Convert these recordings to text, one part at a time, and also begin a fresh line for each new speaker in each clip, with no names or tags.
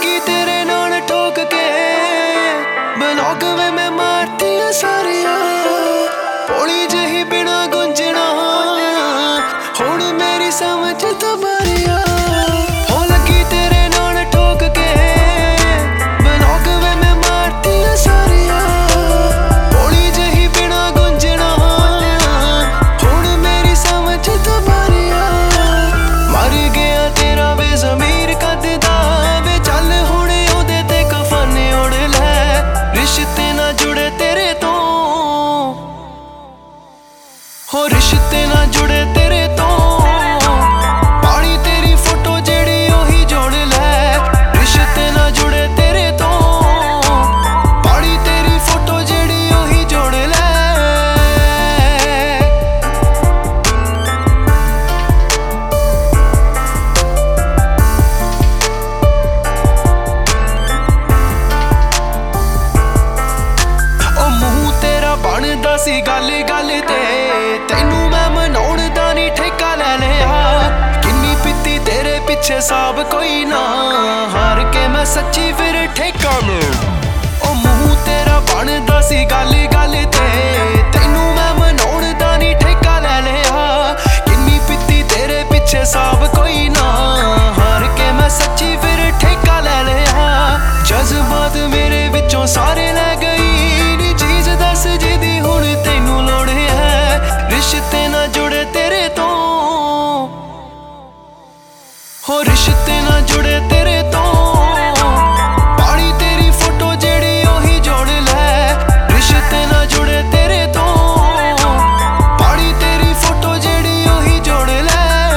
लगी तेरे नाल ठोक के ब्लॉग वे मैं मारती सारिया भोली जही बिना गुंजना हुण मेरी समझ तो मारिया हो लगी तेरे नाल ठोक के ब्लॉग वे मैं मारती सारिया भोली जही बिना गुंजना हुण मेरी समझ तो मारिया मर गया तेरा वे ज़मीर कददा वे चल हुणे ओदे ते कफन ओढ़ लै रिश्ते ना जुड़े तेरे तो हो रिश्ते ना जुड़े तेरे तो पानी तेरी फोटो जेड़ी ओही जोड़ लै रिश्ते ना जुड़े तेरे तो पानी तेरी फोटो जेड़ी ओही जोड़ लै ओ मुंह तेरा बनदा सी गल गल ते तैनू मैं मनाउण दा नी ठेका लै लिया किन्नी पीती तेरे पिछे साब कोई ना हार के मैं सच्ची फिर ठेका लूं ओ मुंह तेरा बनदा सी गल गल ते तैनू मैं मनाउण दा नी ठेका लै लिया किन्नी पीती तेरे पिछे साब कोई ना हार के मैं सच्ची फिर ठेका लै लिया जज्बात मेरे विचों सारे लै गई नी चीज दस जिदी हुण तैनू लोड़ है रिश्ते ना जुड़े तेरे तो हो रिश्ते ना जुड़े तेरे तो पानी तेरी फोटो जेड़ी ओही जोड़ लै रिश्ते ना जुड़े तेरे तो पानी तेरी फोटो जेड़ी ओही जोड़ लै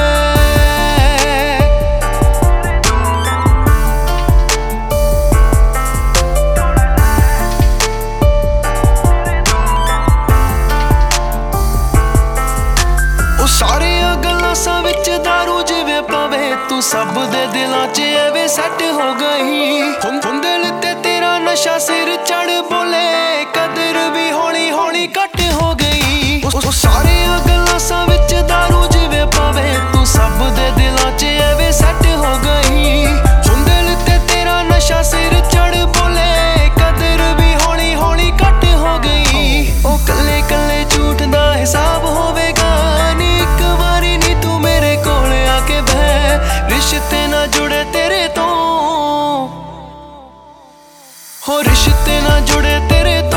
ओ सारे गलासां विच दारू जिवें पवे तू सब दे दिलां च एवें सैट हो गई हुंदल ते तेरा नशा सिर चढ़ बोले कदर भी हौली हौली घट हो गई ओ सारे गलासां विच दारू जिवें पवे तू सब दे दिलां च एवें सैट हो गई हुंदल ते तेरा नशा सिर चढ़ बोले कदर भी हौली हौली घट हो गई ओ कल्ले कल्ले झूठ दा हिसाब होवेगा नी एक वारी नी तू मेरे कोल आके बह रिश्ते ना जुड़े तेरे तो हो रिश्ते ना जुड़े तेरे तो